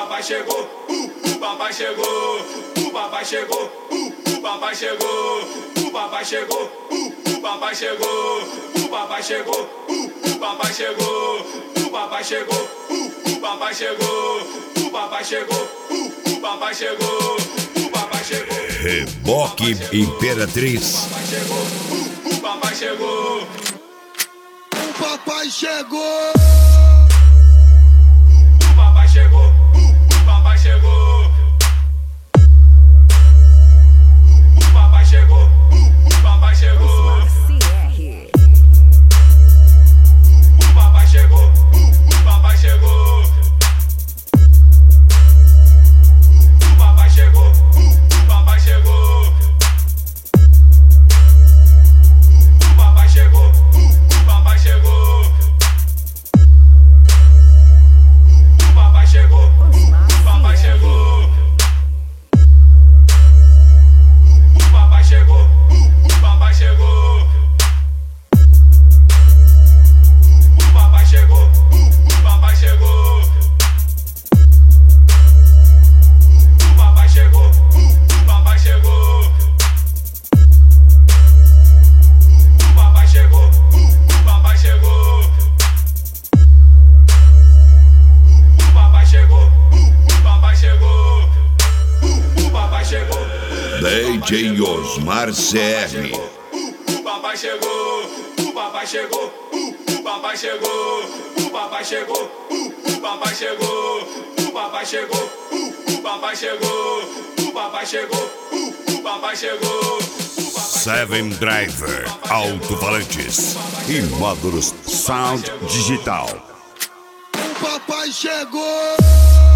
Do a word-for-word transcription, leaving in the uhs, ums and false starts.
papai chegou, uh, o papai chegou, o papai chegou, uh, o papai chegou, o papai chegou, uh, o papai chegou, o papai chegou, uh, o papai chegou, o papai chegou, uh, o papai chegou, o papai chegou, uh, o papai chegou, o papai chegou. Reboque Imperatriz. O papai chegou, uh, o papai chegou. O papai chegou. O papai chegou, uh, o papai chegou. O papai chegou, uh, o papai chegou. O papai chegou, uh, o papai chegou. O papai chegou, uh, o papai chegou. O papai chegou, uh, o papai chegou. O papai chegou, uh, o papai chegou. O papai chegou, uh, o papai chegou. O papai chegou, uh, o papai chegou. O papai chegou, uh, o papai chegou. O papai chegou, uh, o papai chegou. O papai chegou, uh, o papai chegou. Uh, o papai chegou. D J Osmar C R. O papai chegou, o papai chegou, o papai chegou, o papai chegou, o papai chegou, o papai chegou, o papai chegou, o papai chegou, o papai chegou. Seven Driver, alto-falantes e módulos Sound Digital. O papai chegou.